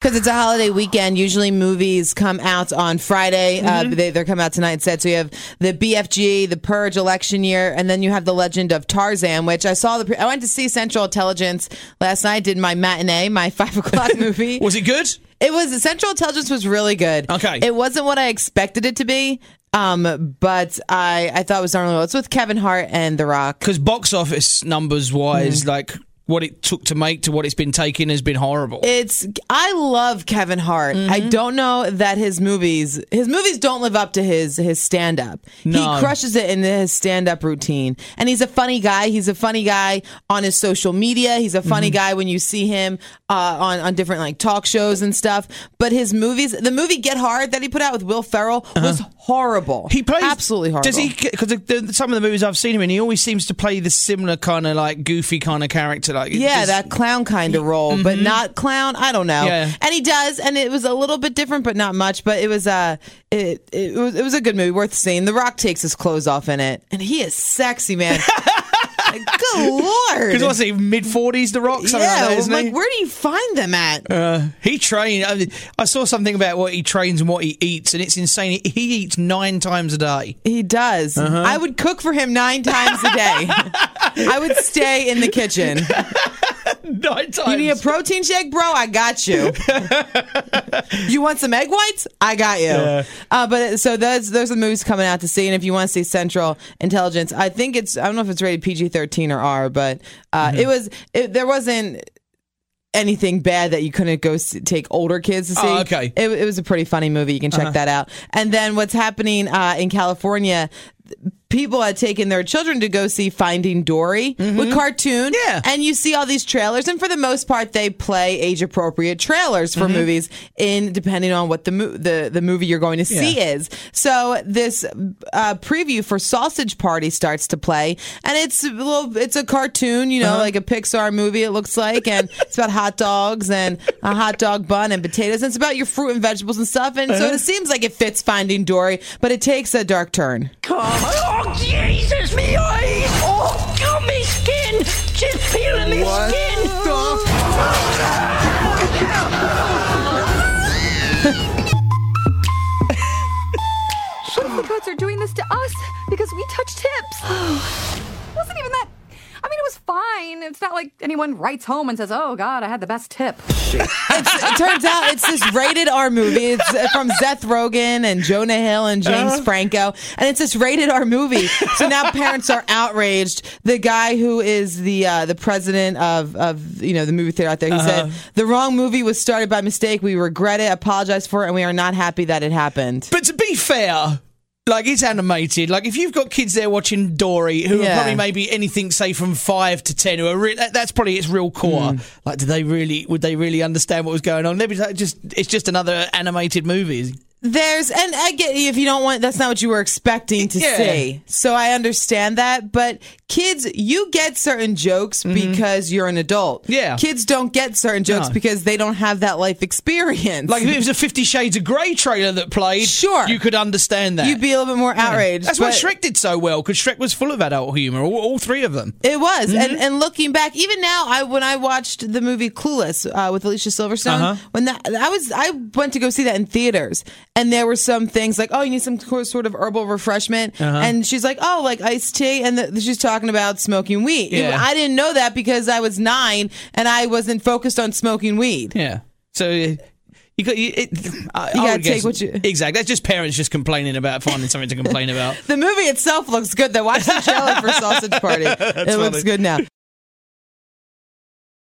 because it's a holiday weekend. Usually movies come out on Friday. They're coming out tonight instead. So you have the BFG, The Purge, Election Year, and then you have The Legend of Tarzan, which I saw. I went to see Central Intelligence last night. Did my matinee, my 5 o'clock movie. Was it good? It was. Central Intelligence was really good. Okay. It wasn't what I expected it to be. But I thought it was done really well. It's with Kevin Hart and The Rock. Because box office numbers wise, like what it took to make to what it's been taking has been horrible. I love Kevin Hart. I don't know that his movies don't live up to his stand-up. No. He crushes it in his stand-up routine. And he's a funny guy. He's a funny guy on his social media. He's a funny guy when you see him on different like talk shows and stuff. But his movies, the movie Get Hard that he put out with Will Ferrell was horrible. He plays absolutely horrible. Does he? Because some of the movies I've seen him in, he always seems to play the similar kind of like goofy kind of character. Like that clown kind of role, but not clown. I don't know. Yeah. And he does, and it was a little bit different, but not much. But it was it was a good movie, worth seeing. The Rock takes his clothes off in it, and he is sexy, man. Good Lord. Because what's he, mid-40s, The Rock? Something like that, isn't he? Where do you find them at? He trained. I saw something about what he trains and what he eats, and it's insane. He eats 9 times a day. He does. I would cook for him 9 times a day. I would stay in the kitchen. 9 times. You need a protein shake, bro? I got you. You want some egg whites? I got you. Yeah. But so those are the movies coming out to see, and if you want to see Central Intelligence, I think I don't know if it's rated PG-13 or R, but there wasn't anything bad that you couldn't go take older kids to see. Oh, okay. It was a pretty funny movie. You can check that out. And then what's happening in California, people had taken their children to go see Finding Dory with cartoon. Yeah. And you see all these trailers, and for the most part, they play age-appropriate trailers for movies depending on what the movie you're going to see is. So this preview for Sausage Party starts to play, and it's a cartoon, like a Pixar movie, it looks like, and it's about hot dogs and a hot dog bun and potatoes, and it's about your fruit and vegetables and stuff, and so it seems like it fits Finding Dory, but it takes a dark turn. Oh, Jesus, me eyes! Oh, God, me skin! Just peeling me skin! Pussycats are doing this to us because we touched tips. It wasn't even that. I mean, it was fine. It's not like anyone writes home and says, "Oh God, I had the best tip." It turns out it's this rated R movie. It's from Seth Rogen and Jonah Hill and James Franco, and it's this rated R movie. So now parents are outraged. The guy who is the president of the movie theater out there, he said the wrong movie was started by mistake. We regret it, apologize for it, and we are not happy that it happened. But to be fair, like, it's animated. Like, if you've got kids there watching Dory, who are probably maybe anything, say, from 5 to 10, who are that's probably its real core. Like, would they really understand what was going on? Maybe it's just another animated movie. And I get if you don't want, that's not what you were expecting to see. So I understand that, but kids, you get certain jokes because you're an adult. Yeah. Kids don't get certain jokes because they don't have that life experience. Like, if it was a 50 Shades of Grey trailer that played, sure, you could understand that. You'd be a little bit more outraged. That's why Shrek did so well, because Shrek was full of adult humour, all 3 of them. It was. And looking back, even now, when I watched the movie Clueless with Alicia Silverstone, I went to go see that in theaters. And there were some things like, oh, you need some sort of herbal refreshment. And she's like, oh, like iced tea. And she's talking about smoking weed. Yeah. I didn't know that because I was 9 and I wasn't focused on smoking weed. Yeah. So you gotta take what you... Exactly. That's just parents just complaining about finding something to complain about. The movie itself looks good, though. Watch the trailer for Sausage Party. It looks good now.